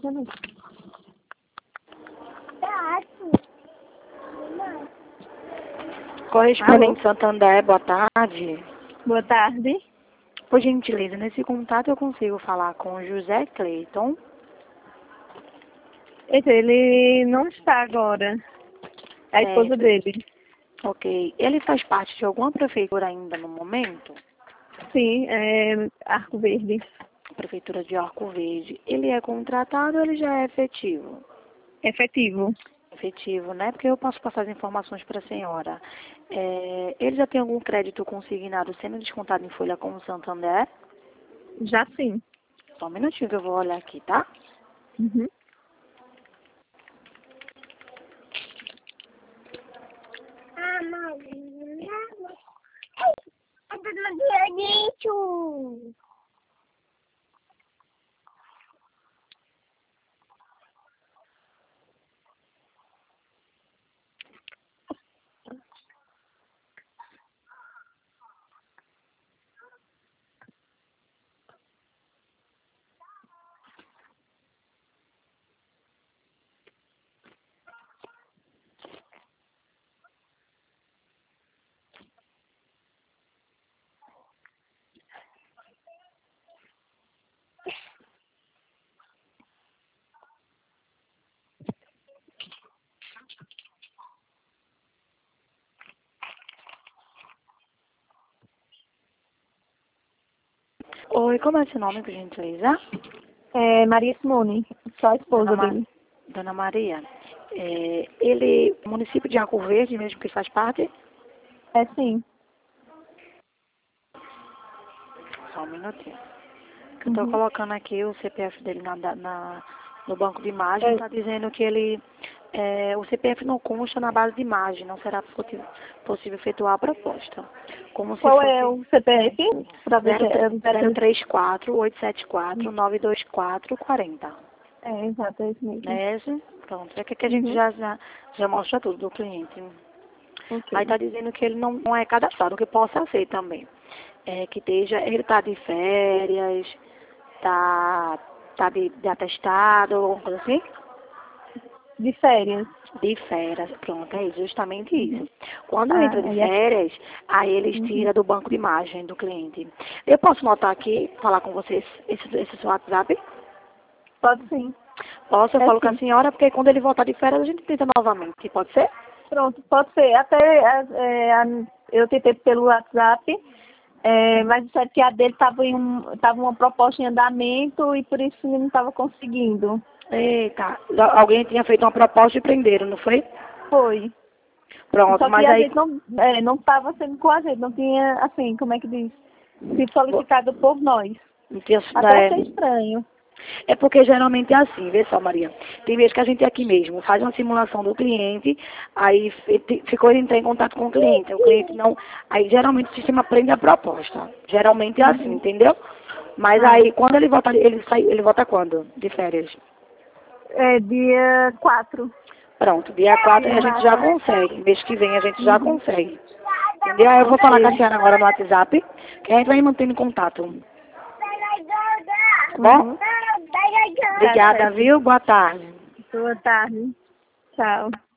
também. Correspondente Santander, boa tarde. Boa tarde. Por gentileza, nesse contato eu consigo falar com o José Cleiton. Ele não está agora. É a esposa dele. Ok. Ele faz parte de alguma prefeitura ainda no momento? Sim, é Arco Verde. Prefeitura de Arco Verde. Ele é contratado ou ele já é efetivo? Efetivo. Efetivo, né? Porque eu posso passar as informações para a senhora. Ele já tem algum crédito consignado sendo descontado em folha com o Santander? Já sim. Só um minutinho que eu vou olhar aqui, tá? Uhum. Oi, como é seu nome, por gentileza? É Maria Simone, só a esposa dele. Dona Maria. Ele, município de Arco Verde mesmo que faz parte? É sim. Só um minutinho. Eu estou colocando aqui o CPF dele no banco de imagem, está dizendo que ele, o CPF não consta na base de imagem, não será possível efetuar a proposta. Como se Qual fosse é o CPF? Para ver se é 034 874 924 40. É, exato, é isso mesmo. É esse? Pronto. É que aqui a gente já mostra tudo do cliente. Ok. Aí está dizendo que ele não é cadastrado, o que possa ser também. Que ele está de férias, tá de atestado, alguma coisa assim? De férias. De férias, pronto, é justamente isso. Quando entra de Aí é... férias, aí eles tiram do banco de imagem do cliente. Eu posso anotar aqui, falar com vocês, esse seu WhatsApp? Pode sim. Posso, eu É falo com a sim. senhora, porque quando ele voltar de férias, a gente tenta novamente, pode ser? Pronto, pode ser. Até eu tentei pelo WhatsApp, mas disseram que a dele tava uma proposta em andamento e por isso ele não estava conseguindo. Eita, alguém tinha feito uma proposta e prenderam, não foi? Foi. Pronto, Só que mas a aí... gente não estava sendo com a gente, não tinha, assim, como é que diz? Sido solicitado por nós. Não tinha, Até achei estranho. É porque geralmente é assim, vê só, Maria. Tem vezes que a gente aqui mesmo faz uma simulação do cliente, aí ficou de entrar em contato com o cliente não. Aí geralmente o sistema prende a proposta. Geralmente é assim, entendeu? Mas aí quando ele volta quando? De férias? É dia 4. Pronto, dia 4 a gente já consegue. Mês que vem a gente já consegue. Entendeu? Aí eu vou falar com a senhora agora no WhatsApp, que a gente vai mantendo contato. Tá bom? Obrigada, viu? Boa tarde. Boa tarde. Tchau.